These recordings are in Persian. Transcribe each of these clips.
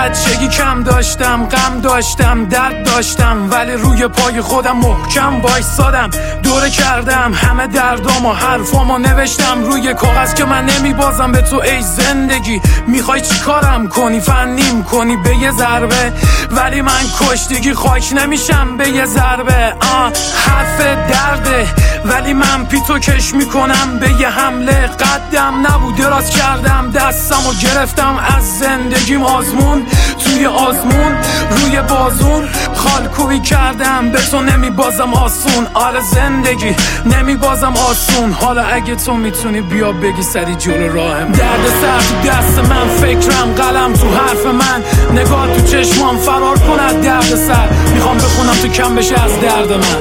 بچگی کم داشتم، غم داشتم، درد داشتم، ولی روی پای خودم محکم وایسادم. دوره کردم همه دردام و حرفامو نوشتم روی کاغذ که من نمیبازم به تو ای زندگی. میخوای چی کارم کنی؟ فنیم کنی به یه ضربه، ولی من کشتگی خاک نمیشم به یه ضربه. حرف درده ولی من پیتو کش میکنم به یه حمله. قدم نبود دراز کردم دستم و گرفتم از زندگیم آزمون توی آزمون روی بازون. خالکوبی کردم به تو نمیبازم آسون. آره زندگی نمیبازم آسون. حالا اگه تو میتونی بیا بگی سری جلو راهم. درد سر تو دست من، فکرم قلم تو حرف من، نگاه تو چشمام فرار کند درد سر. میخوام بخونم تو کم بشه از درد من.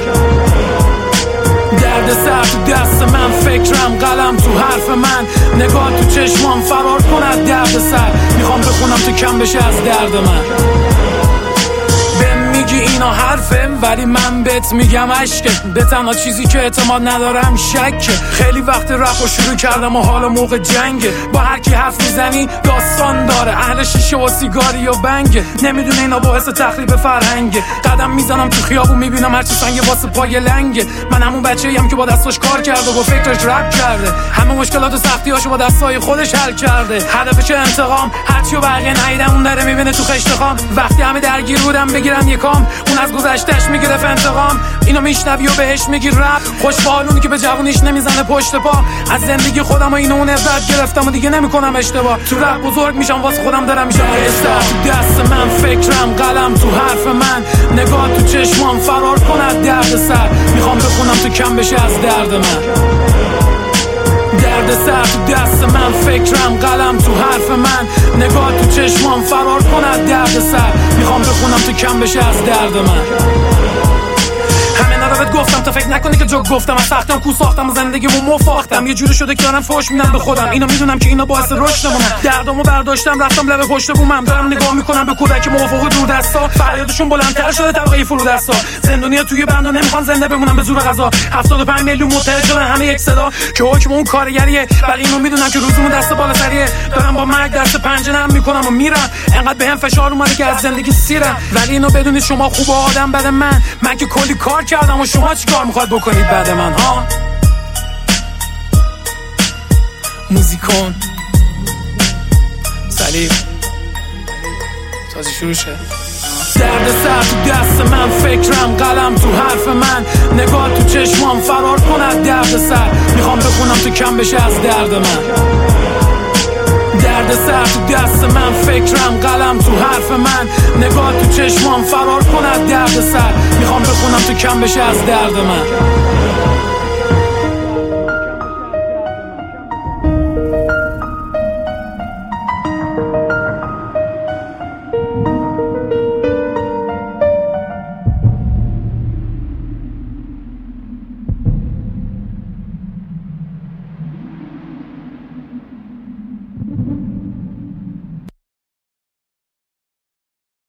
درد سر تو دست من، فکرم قلم تو حرف من، نگاه تو چشمام فرار کند درد سر. میخوام بخونم تو کم بشه از درد من. میگی اینا حرفه ولی من بهت میگم عشقه. به تنها چیزی که اعتماد ندارم شکه. خیلی وقت رپ شروع کردم و حالا موقع جنگه. با هر کی حرف میزنی داستان داره، اهل شیشه و سیگاری و بنگه. نمیدونه اینا باعث تخریب فرهنگه. قدم میزنم تو خیابون میبینم هرچی سنگ واسه پای لنگه. من همون بچه‌ایم که با دستاش کار کرده و با فکرش رپ کرده. همه مشکلات و سختیاشو با دستای خودش حل کرده. هدفش انتقام، هرچیو بقیه ندیدن اون داره میبینه تو خشت خام. وقتی همه درگیر بودم بگیرم یکام، اون از گذشتهش میگرفت انتقام. اینو میشنوی و بهش میگی رپ. خوشبالونی که به جوونیش نمیزنه پشت پا. از زندگی خودم و اینو اون عبرت گرفتم و دیگه نمیکنم اشتباه. تو رپ بزرگ میشم واسه خودم دارم میشم استاد. دست من، فکرم قلم تو حرف من، نگاه تو چشمام فرار کند درد سر. میخوام بخونم تو کم بشه از درد من. درد سر تو دست من، فکرم قلم تو حرف من، نگاه تو چشمام فرار کند درد سر. میخوام بخونم تو کم بشه از درد من. همه نرابت گفتم تا فکر نکنی که جوک گفتم. از سختم کو ساختم و زندگیمو مفاختم. یه جوری شده که دارم فوش میدم به خودم. اینو میدونم که اینا باعث رشدمونه. دردامو برداشتم رفتم لب پشت بومم. دارم نگاه میکنم به کودک موافق دور دستا. فریادشون بلندتر شده طبقه فرودستا. زندونیا توی بندا نمیخوان زنده بمونن به زور قضا. 75 میلیون متحد شدن همه یک صدا که حکم اون کارگریه. ولی اینو میدونم که روزمون دست بالا سریه. دارم با مرگ دست پنجه نرم میکنم و میرم. انقدر بهم فشار اومده که از زندگی سیرم. ولی اینو بدونید شما خوب آدم بد من که کلی کار کردم و شما چی کار میخواد بکنید بعد من ها؟ موزیکون سلیب تازه شروع شه. درد سر تو دست من، فکرم قلم تو حرف من، نگاه تو چشمام فرار کند درد سر. میخوام بخونم تو کم بشه از درد من. درد سر تو دست من، فکرم قلم تو حرف من، نگاه تو چشمام فرار کند درد سر. میخوام بخونم تو کم بشه از درد من.